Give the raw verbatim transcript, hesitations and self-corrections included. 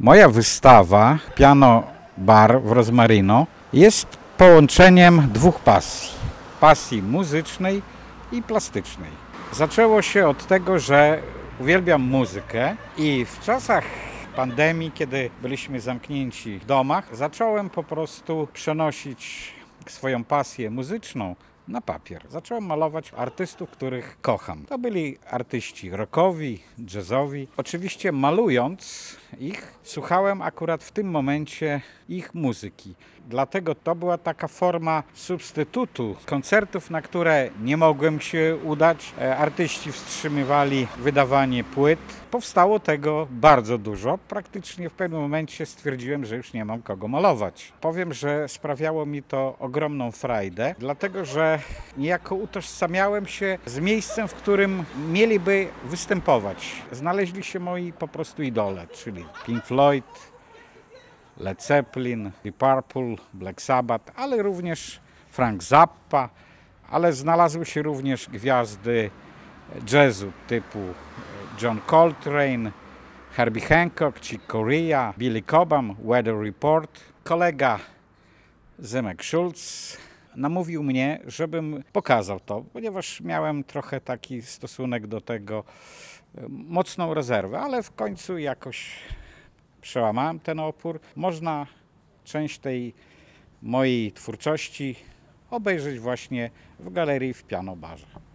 Moja wystawa Piano Bar w Rosmarino jest połączeniem dwóch pasji. Pasji muzycznej i plastycznej. Zaczęło się od tego, że uwielbiam muzykę i w czasach pandemii, kiedy byliśmy zamknięci w domach, zacząłem po prostu przenosić swoją pasję muzyczną na papier. Zacząłem malować artystów, których kocham. To byli artyści rockowi, jazzowi. Oczywiście malując ich, słuchałem akurat w tym momencie ich muzyki. Dlatego to była taka forma substytutu koncertów, na które nie mogłem się udać. Artyści wstrzymywali wydawanie płyt. Powstało tego bardzo dużo. Praktycznie w pewnym momencie stwierdziłem, że już nie mam kogo malować. Powiem, że sprawiało mi to ogromną frajdę, dlatego że niejako utożsamiałem się z miejscem, w którym mieliby występować. Znaleźli się moi po prostu idole, czyli Pink Floyd, Led Zeppelin, Deep Purple, Black Sabbath, ale również Frank Zappa, ale znalazły się również gwiazdy jazzu typu John Coltrane, Herbie Hancock, Chick Corea, Billy Cobham, Weather Report. Kolega Zemek Schulz namówił mnie, żebym pokazał to, ponieważ miałem trochę taki stosunek do tego, mocną rezerwę, ale w końcu jakoś przełamałem ten opór. Można część tej mojej twórczości obejrzeć właśnie w galerii w Piano Barze.